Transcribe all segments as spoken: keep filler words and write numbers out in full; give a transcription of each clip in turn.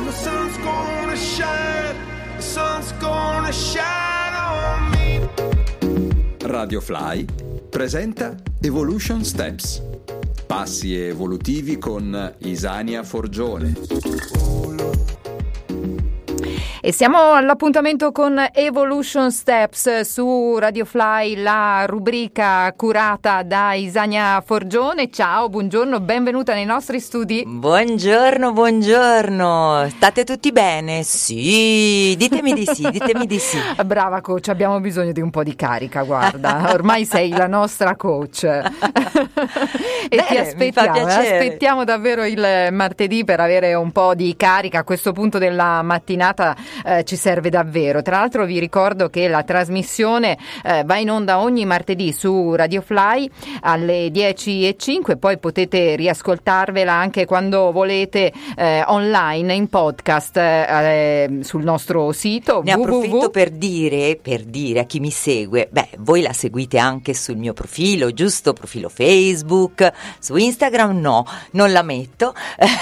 the sun's gonna shine, the sun's gonna shine on me. Radio Fly presenta Evolution Steps, passi evolutivi con Isania Forgione. E siamo all'appuntamento con Evolution Steps su Radio Fly, la rubrica curata da Isania Forgione. Ciao, buongiorno, benvenuta nei nostri studi. Buongiorno, buongiorno. State tutti bene? Sì, ditemi di sì, ditemi di sì. Brava coach, abbiamo bisogno di un po' di carica, guarda, ormai sei la nostra coach. E Bene, ti aspettiamo, mi fa piacere. aspettiamo davvero il martedì per avere un po' di carica. A questo punto della mattinata Eh, ci serve davvero. Tra l'altro vi ricordo che la trasmissione eh, va in onda ogni martedì su Radio Fly alle dieci e cinque, poi potete riascoltarvela anche quando volete eh, online in podcast eh, sul nostro sito. Ne approfitto www. per dire, per dire a chi mi segue, beh, voi la seguite anche sul mio profilo, giusto? Profilo Facebook, su Instagram no, non la metto,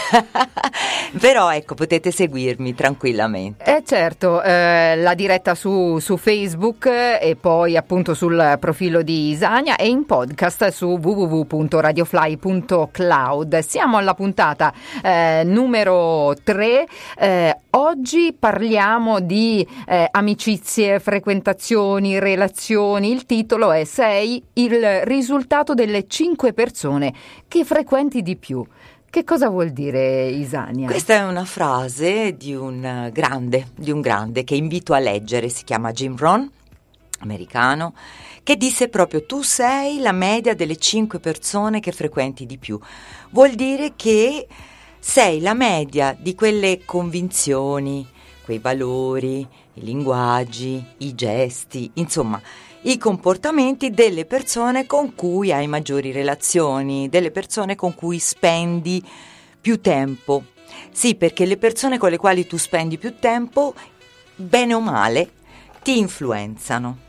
però ecco, potete seguirmi tranquillamente. Eh certo, eh, la diretta su, su Facebook eh, e poi appunto sul profilo di Isania e in podcast su w w w punto radiofly punto cloud. Siamo alla puntata eh, numero tre. Eh, oggi parliamo di eh, amicizie, frequentazioni, relazioni. Il titolo è Sei il risultato delle cinque persone che frequenti di più. Che cosa vuol dire, Isania? Questa è una frase di un grande, di un grande che invito a leggere, si chiama Jim Rohn, americano, che disse proprio: tu sei la media delle cinque persone che frequenti di più. Vuol dire che sei la media di quelle convinzioni, quei valori, i linguaggi, i gesti, insomma i comportamenti delle persone con cui hai maggiori relazioni, delle persone con cui spendi più tempo. Sì, perché le persone con le quali tu spendi più tempo, bene o male, ti influenzano.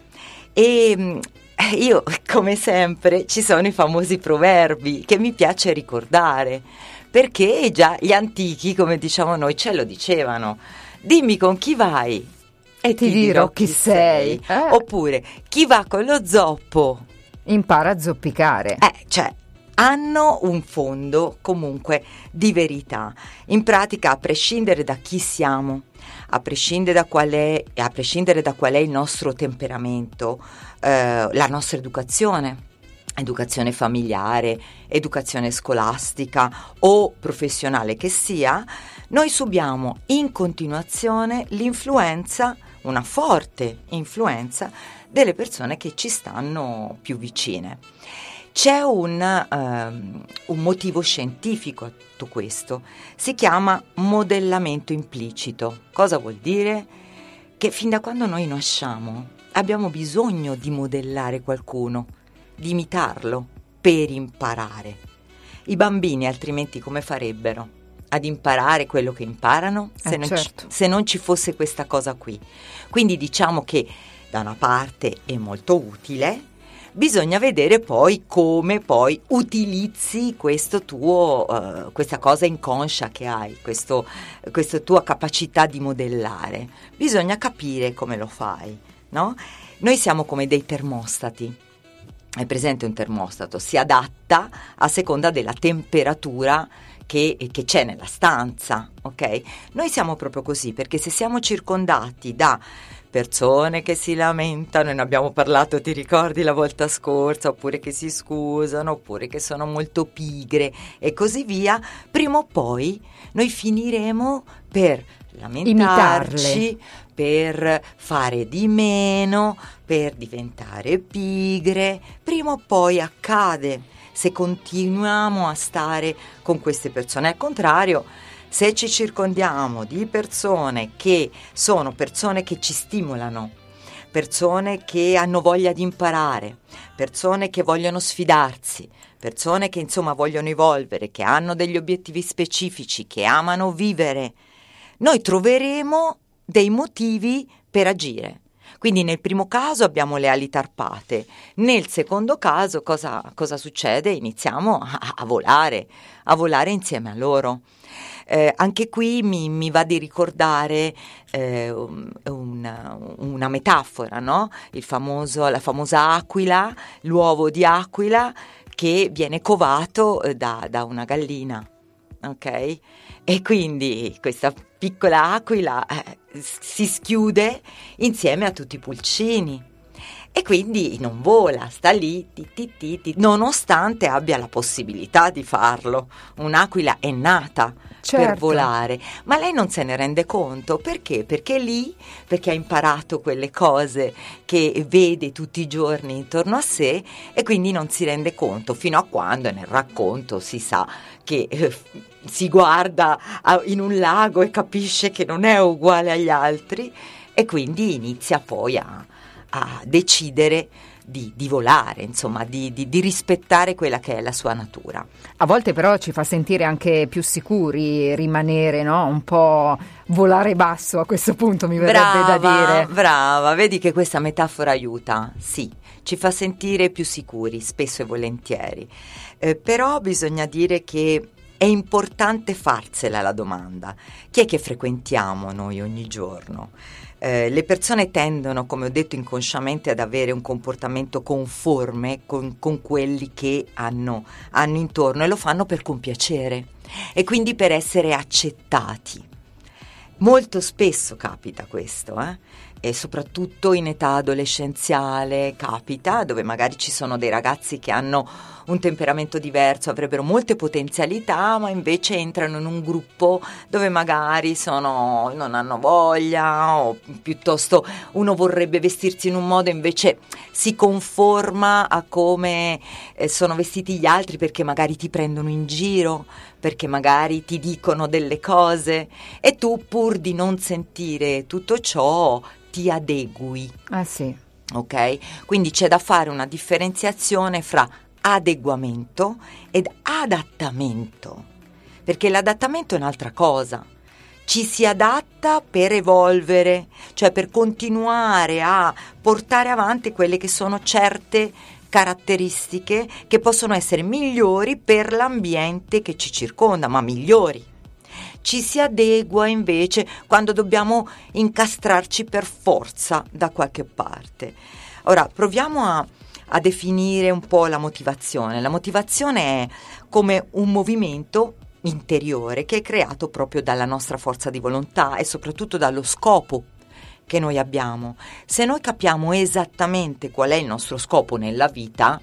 E io, come sempre, ci sono i famosi proverbi che mi piace ricordare, perché già gli antichi, come diciamo noi, ce lo dicevano. Dimmi con chi vai e ti, ti dirò chi sei. sei. Eh. Oppure chi va con lo zoppo Impara a zoppicare. eh, cioè hanno un fondo comunque di verità. In pratica, a prescindere da chi siamo, a prescindere da qual è, a prescindere da qual è il nostro temperamento, eh, la nostra educazione, educazione familiare, educazione scolastica o professionale che sia, noi subiamo in continuazione l'influenza, una forte influenza delle persone che ci stanno più vicine. C'è un, um, un motivo scientifico a tutto questo, si chiama modellamento implicito. Cosa vuol dire? Che fin da quando noi nasciamo abbiamo bisogno di modellare qualcuno, di imitarlo per imparare. I bambini altrimenti come farebbero ad imparare quello che imparano se, Eh, non certo. ci, se non ci fosse questa cosa qui? Quindi diciamo che da una parte è molto utile, bisogna vedere poi come poi utilizzi questo tuo, uh, questa cosa inconscia che hai, questo, questa tua capacità di modellare. Bisogna capire come lo fai, no? Noi siamo come dei termostati. È presente un termostato? Si adatta a seconda della temperatura che, che c'è nella stanza, ok? Noi siamo proprio così, perché se siamo circondati da persone che si lamentano, ne abbiamo parlato, ti ricordi la volta scorsa, oppure che si scusano, oppure che sono molto pigre e così via, prima o poi noi finiremo per lamentarci, Imitarle. per fare di meno, per diventare pigre. Prima o poi accade se continuiamo a stare con queste persone. Al contrario, se ci circondiamo di persone che sono persone che ci stimolano, persone che hanno voglia di imparare, persone che vogliono sfidarsi, persone che insomma vogliono evolvere, che hanno degli obiettivi specifici, che amano vivere, noi troveremo dei motivi per agire. Quindi nel primo caso abbiamo le ali tarpate, nel secondo caso cosa, cosa succede? Iniziamo a, a volare, a volare insieme a loro. Eh, anche qui mi, mi va di ricordare eh, una, una metafora, no? Il famoso, la famosa aquila, l'uovo di aquila che viene covato eh, da, da una gallina, ok? E quindi questa piccola aquila eh, si schiude insieme a tutti i pulcini. E quindi non vola, sta lì, ti, ti, ti, ti, nonostante abbia la possibilità di farlo. Un'aquila è nata certo. per volare, ma lei non se ne rende conto. Perché? Perché è lì, perché ha imparato quelle cose che vede tutti i giorni intorno a sé e quindi non si rende conto, fino a quando nel racconto si sa che eh, si guarda a, in un lago e capisce che non è uguale agli altri e quindi inizia poi a a decidere di, di volare, insomma, di, di, di rispettare quella che è la sua natura. A volte però ci fa sentire anche più sicuri rimanere, no? Un po' volare basso a questo punto, mi verrebbe brava, da dire. Brava, vedi che questa metafora aiuta? Sì, ci fa sentire più sicuri, spesso e volentieri. Eh, però bisogna dire che è importante farsela la domanda. Chi è che frequentiamo noi ogni giorno? Eh, le persone tendono, come ho detto, inconsciamente ad avere un comportamento conforme con, con quelli che hanno, hanno intorno e lo fanno per compiacere e quindi per essere accettati. Molto spesso capita questo, eh? E soprattutto in età adolescenziale capita, dove magari ci sono dei ragazzi che hanno un temperamento diverso, avrebbero molte potenzialità, ma invece entrano in un gruppo dove magari sono, non hanno voglia, o piuttosto uno vorrebbe vestirsi in un modo, invece si conforma a come eh, sono vestiti gli altri perché magari ti prendono in giro, perché magari ti dicono delle cose e tu, pur di non sentire tutto ciò, ti adegui. Ah sì. Ok? Quindi c'è da fare una differenziazione fra adeguamento ed adattamento, perché l'adattamento è un'altra cosa. Ci si adatta per evolvere, cioè per continuare a portare avanti quelle che sono certe caratteristiche che possono essere migliori per l'ambiente che ci circonda, ma migliori. Ci si adegua invece quando dobbiamo incastrarci per forza da qualche parte. Ora proviamo a, a definire un po' la motivazione. La motivazione è come un movimento interiore che è creato proprio dalla nostra forza di volontà e soprattutto dallo scopo che noi abbiamo. Se noi capiamo esattamente qual è il nostro scopo nella vita,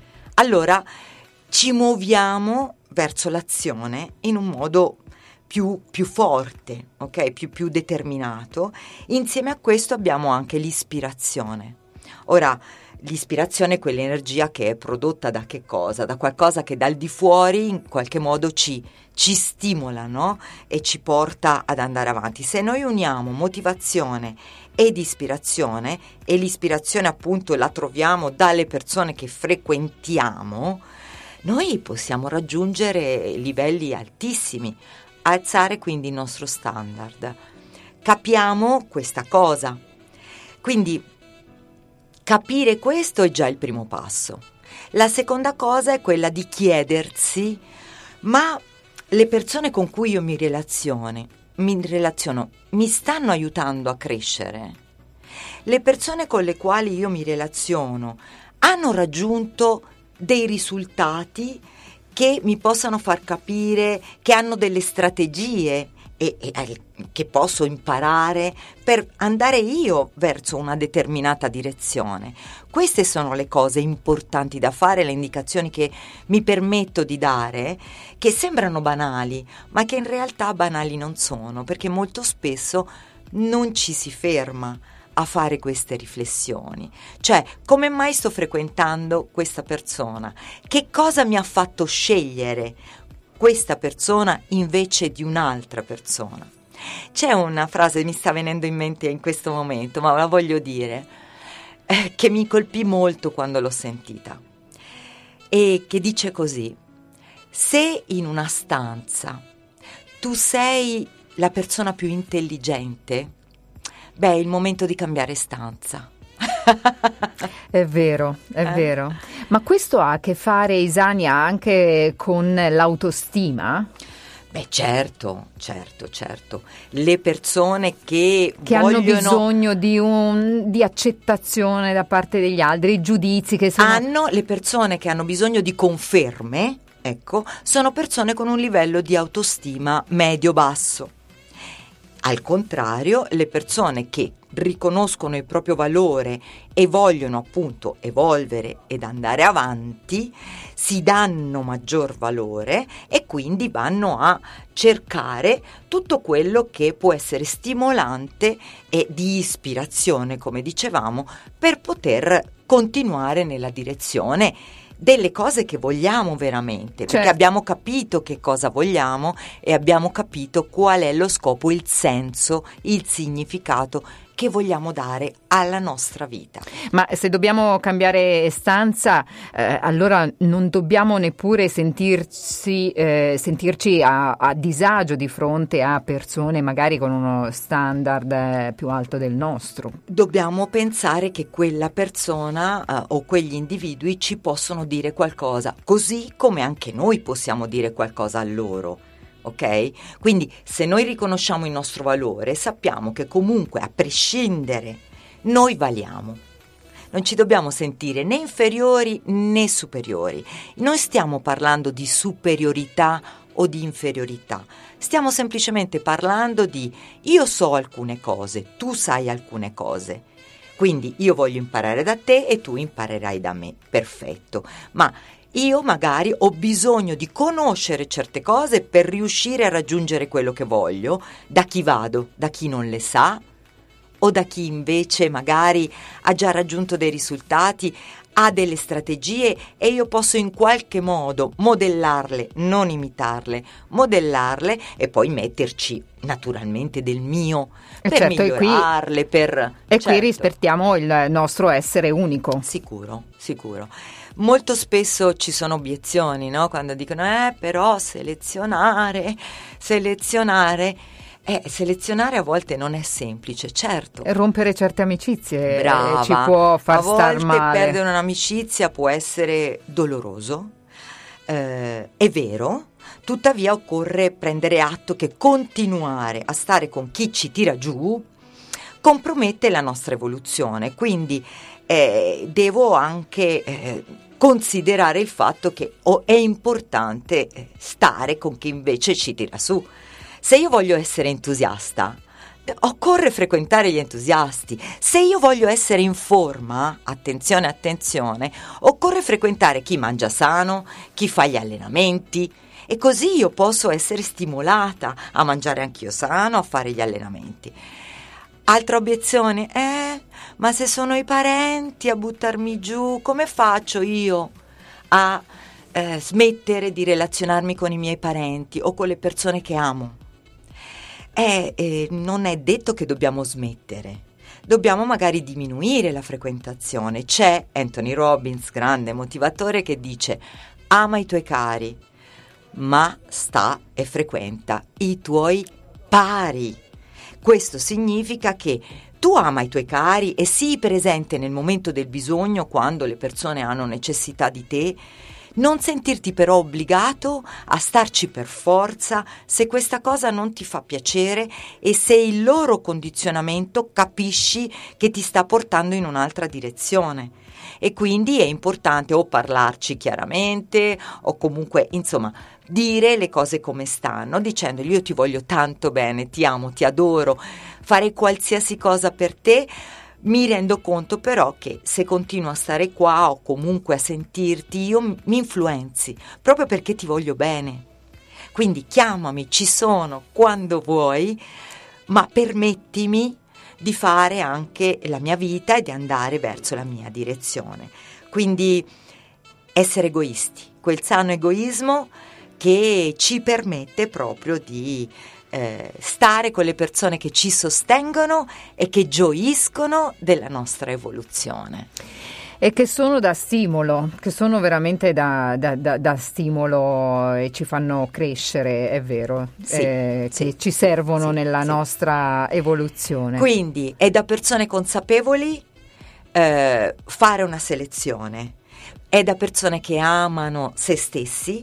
allora ci muoviamo verso l'azione in un modo più, più forte, ok? Più, più determinato. Insieme a questo abbiamo anche l'ispirazione. Ora, l'ispirazione è quell'energia che è prodotta da che cosa? Da qualcosa che dal di fuori in qualche modo ci, ci stimola, no? E ci porta ad andare avanti. Se noi uniamo motivazione ed ispirazione, e l'ispirazione appunto la troviamo dalle persone che frequentiamo, noi possiamo raggiungere livelli altissimi, alzare quindi il nostro standard. Capiamo questa cosa. Quindi capire questo è già il primo passo. La seconda cosa è quella di chiedersi: ma le persone con cui io mi relaziono, mi relaziono, mi stanno aiutando a crescere? Le persone con le quali io mi relaziono hanno raggiunto dei risultati che mi possano far capire che hanno delle strategie e, e che posso imparare per andare io verso una determinata direzione. Queste sono le cose importanti da fare, le indicazioni che mi permetto di dare, che sembrano banali, ma che in realtà banali non sono, perché molto spesso non ci si ferma a fare queste riflessioni. Cioè, come mai sto frequentando questa persona? Che cosa mi ha fatto scegliere questa persona invece di un'altra persona? C'è una frase che mi sta venendo in mente in questo momento, ma la voglio dire, eh, che mi colpì molto quando l'ho sentita, e che dice così: se in una stanza tu sei la persona più intelligente, beh, è il momento di cambiare stanza. È vero, è eh? vero. Ma questo ha a che fare, Isania, anche con l'autostima? Beh, certo, certo, certo. Le persone che, che vogliono... hanno bisogno di, un, di accettazione da parte degli altri, giudizi che sono... Hanno, le persone che hanno bisogno di conferme, ecco, sono persone con un livello di autostima medio-basso. Al contrario, le persone che riconoscono il proprio valore e vogliono appunto evolvere ed andare avanti, si danno maggior valore e quindi vanno a cercare tutto quello che può essere stimolante e di ispirazione, come dicevamo, per poter continuare nella direzione delle cose che vogliamo veramente, perché certo. abbiamo capito che cosa vogliamo e abbiamo capito qual è lo scopo, il senso, il significato che vogliamo dare alla nostra vita. Ma se dobbiamo cambiare stanza, eh, allora non dobbiamo neppure sentirci, eh, sentirci a, a disagio di fronte a persone magari con uno standard eh, più alto del nostro. Dobbiamo pensare che quella persona eh, o quegli individui ci possono dire qualcosa, così come anche noi possiamo dire qualcosa a loro. Ok? Quindi se noi riconosciamo il nostro valore, sappiamo che comunque a prescindere noi valiamo. Non ci dobbiamo sentire né inferiori né superiori. Non stiamo parlando di superiorità o di inferiorità. Stiamo semplicemente parlando di io so alcune cose, tu sai alcune cose. Quindi io voglio imparare da te e tu imparerai da me. Perfetto. Ma io magari ho bisogno di conoscere certe cose per riuscire a raggiungere quello che voglio. Da chi vado? Da chi non le sa? O da chi invece magari ha già raggiunto dei risultati, ha delle strategie e io posso in qualche modo modellarle, non imitarle, modellarle e poi metterci naturalmente del mio e per certo, migliorarle, e qui, per... E certo. qui rispettiamo il nostro essere unico. Sicuro, sicuro. Molto spesso ci sono obiezioni, no? Quando dicono, eh, però selezionare, selezionare, eh, selezionare a volte non è semplice, certo. Rompere certe amicizie Brava. ci può far a volte star male. Perdere un'amicizia può essere doloroso, eh, è vero, tuttavia occorre prendere atto che continuare a stare con chi ci tira giù compromette la nostra evoluzione, quindi eh, devo anche eh, considerare il fatto che oh, è importante stare con chi invece ci tira su. Se io voglio essere entusiasta, occorre frequentare gli entusiasti. Se io voglio essere in forma, attenzione, attenzione, occorre frequentare chi mangia sano, chi fa gli allenamenti, e così io posso essere stimolata a mangiare anch'io sano, a fare gli allenamenti. Altra obiezione, eh, ma se sono i parenti a buttarmi giù, come faccio io a eh, smettere di relazionarmi con i miei parenti o con le persone che amo? Eh, eh, non è detto che dobbiamo smettere, dobbiamo magari diminuire la frequentazione. C'è Anthony Robbins, grande motivatore, che dice: ama i tuoi cari, ma sta e frequenta i tuoi pari. Questo significa che tu ama i tuoi cari e sii presente nel momento del bisogno, quando le persone hanno necessità di te, non sentirti però obbligato a starci per forza se questa cosa non ti fa piacere e se il loro condizionamento capisci che ti sta portando in un'altra direzione. E quindi è importante o parlarci chiaramente o comunque, insomma, dire le cose come stanno, dicendogli: io ti voglio tanto bene, ti amo, ti adoro, farei qualsiasi cosa per te. Mi rendo conto però che se continuo a stare qua o comunque a sentirti, io mi influenzi, proprio perché ti voglio bene. Quindi chiamami, ci sono quando vuoi, ma permettimi di fare anche la mia vita e di andare verso la mia direzione. Quindi essere egoisti, quel sano egoismo che ci permette proprio di eh, stare con le persone che ci sostengono e che gioiscono della nostra evoluzione. E che sono da stimolo, che sono veramente da, da, da, da stimolo e ci fanno crescere, è vero, sì, eh, sì, che ci servono sì, nella sì. nostra evoluzione. Quindi è da persone consapevoli eh, fare una selezione, è da persone che amano se stessi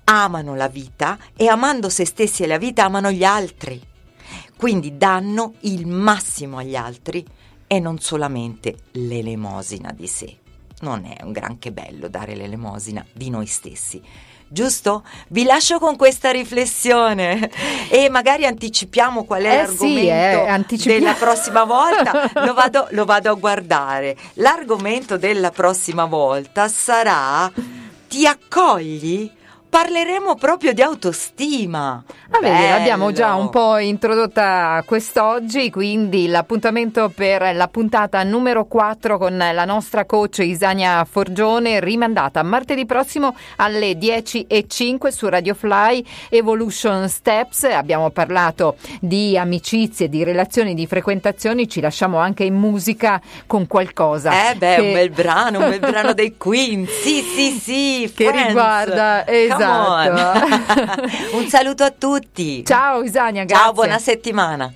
amano la vita e amando se stessi e la vita amano gli altri. Quindi danno il massimo agli altri e non solamente l'elemosina di sé. Non è un granché bello dare l'elemosina di noi stessi. Giusto? Vi lascio con questa riflessione e magari anticipiamo qual è eh l'argomento sì, eh, anticipiamo. della prossima volta. Lo vado, lo vado a guardare. L'argomento della prossima volta sarà: ti accogli? Parleremo proprio di autostima. Ah, vedi, l'abbiamo già un po' introdotta quest'oggi, quindi l'appuntamento per la puntata numero quattro con la nostra coach Isania Forgione, rimandata martedì prossimo alle dieci e cinque su Radio Fly. Evolution Steps, abbiamo parlato di amicizie, di relazioni, di frequentazioni, ci lasciamo anche in musica con qualcosa. Eh beh, che... un bel brano, un bel brano dei Queen, sì sì sì, che Friends. riguarda, esatto. Un saluto a tutti. Ciao Isania, grazie. Ciao, buona settimana.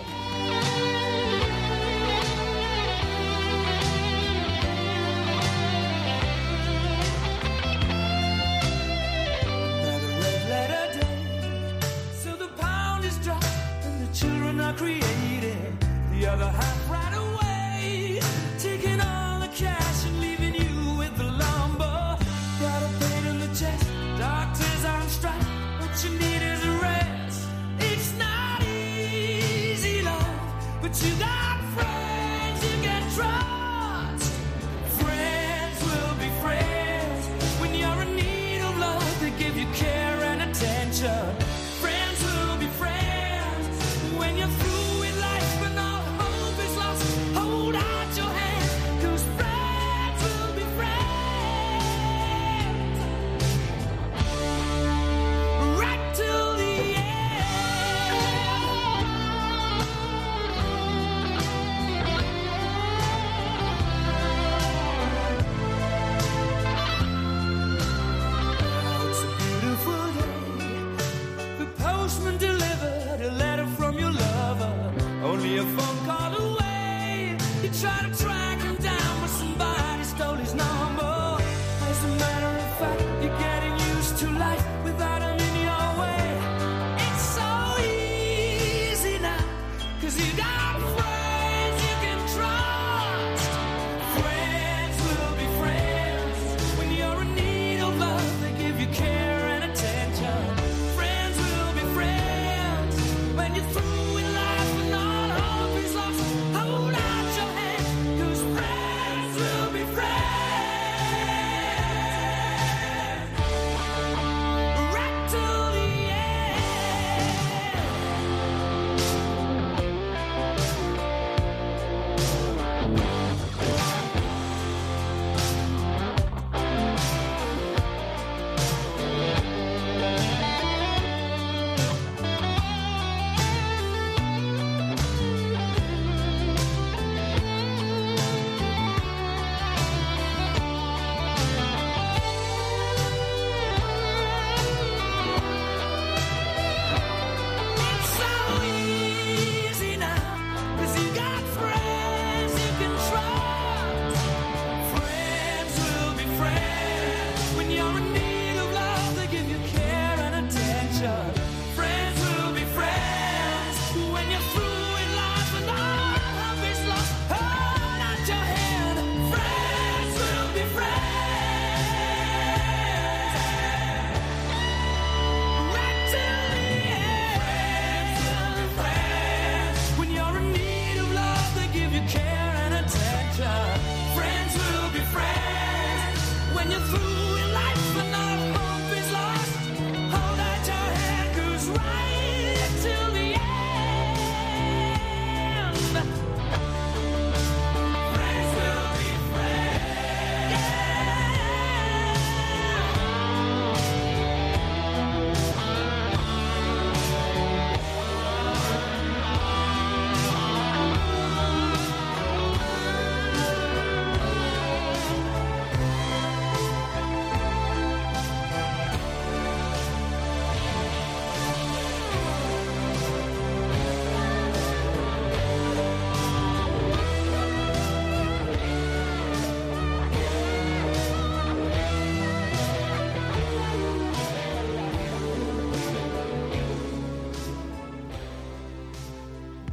You got friends you can trust. Friends will be friends when you're in need of love. They give you care and attention. Friends will be friends when you're through with life and all hope is lost. Hold out your hand, 'cause friends will be friends right till the end. Delivered a letter from your lover, only a phone call away. You try to track him down, but somebody stole his number. As a matter of fact, you're getting used to life without him in your way. It's so easy now, 'cause you got friends you can trust. Friends will be friends when you're in need of love. They give you care and attention. When you're through with life and all hope is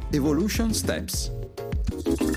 Evolution Steps.